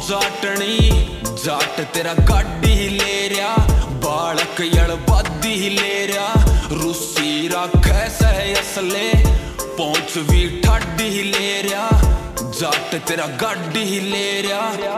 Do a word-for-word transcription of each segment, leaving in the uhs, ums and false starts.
जाटनी जाट तेरा गाड़ी ले रहा, बालक यल बादी ले रहा, रूसी राखे सह असले पहुंच भी ठाडी ले रहा, जाट तेरा गाड़ी ले रहा।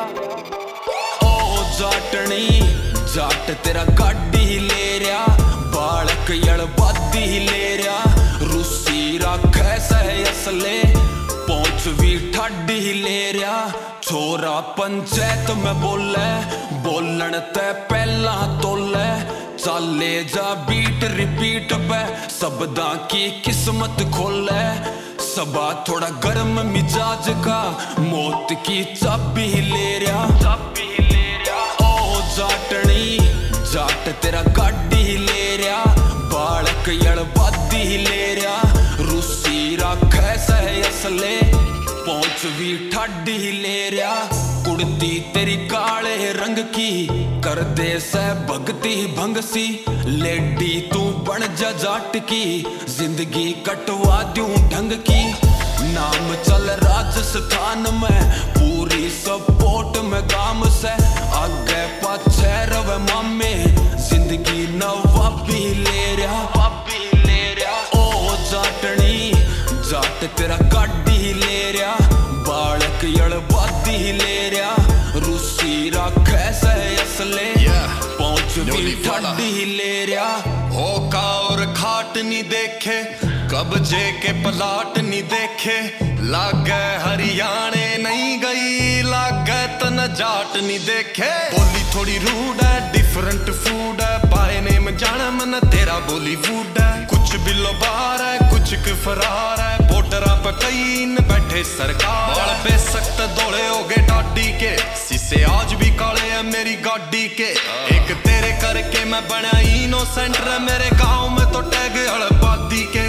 ओ जाटनी जाट तेरा गाड़ी ले रहा, बालक यल बादी ले रहा, रूसी राखे सह असले पहुंच भी ठाडी ले रहा। छोरा पंचायत में बोले बोलन ते पहला तोले, चाले जा बीट रिपीट पे शब्दा की किस्मत खोले। सबा थोड़ा गर्म मिजाज का मौत की चाबी ले रहा, चाबी ले रहा। ओ जाटनी जाट तेरा गाड़ी ले रहा, बालक यल बादी ले रहा, रूसी राखे सह असले पहुंच भी ठाडी ले रहा। कुड़ती तेरी काले रंग की कर दे से भगती भंग सी, लेडी तू बन जा जाट की जिंदगी कटवा दूं ढंग की। नाम चल राजस्थान में पूरी सपोर्ट में गाम से, आगे पाछे रवे मामे जिंदगी नवाबी ले रहा, वाबी ले रहा। ओ जाटनी जाट तेरा गाड़ी ले रहा, बालक यल बादी ले रहा, रूसी राखे सह असले पहुंच भी ठाडी ले रहा। होका और खाट नहीं देखे कब्जे के पलाट नहीं देखे, लागे हरियाणे नहीं गई लागे तन जाट नहीं देखे। बोली थोड़ी रूड है डिफरेंट फूड है, पाए नेम जाना मन तेरा बॉलीवुड है। कुछ बिलो बार है कुछ के फरार है, बॉर्डरा पे कई न बैठे सरकार। बाल बेसख्त दौड़े हो गए टाडी के, शीशे आज भी काले है मेरी गाड़ी के। एक तेरे करके मैं बना इनोसेंट, मेरे गांव में तो टैग हड़बादी के।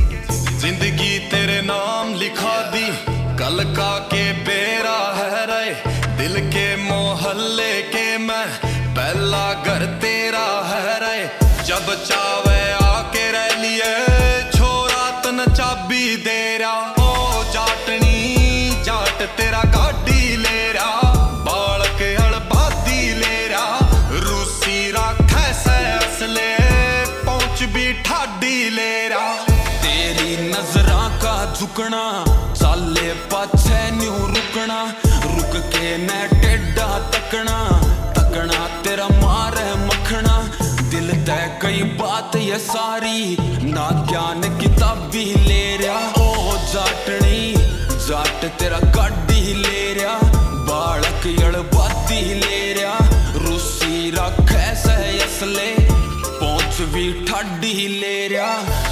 जिंदगी तेरे नाम लिखा दी कल का के बेरा है रे, दिल के मोहल्ले के मैं पहला घर तेरा है रे। जब चावे आके रह लिए छोरा तन चाबी दे रहा। ओ जाटनी जाट तेरा गाड़ी ले रहा, बालक हड़बादी ले रहा, रूसी राखे सह असले पहुंच भी ठाडी ले रहा। तेरी नजरा का झुकना चाले पाछे न्यू रुकना, रुक के न टेढ़ा तकना, तकना तेरा मार है मखना। दिल तय कई बात ये सारी ना ज्ञान किताबी ले रहा। ओ जाटनी जाट तेरा गाड़ी ले रहा, बालक यल बादी ले रहा, रूसी राखे सह असले पहुंच भी ठाडी ले रहा।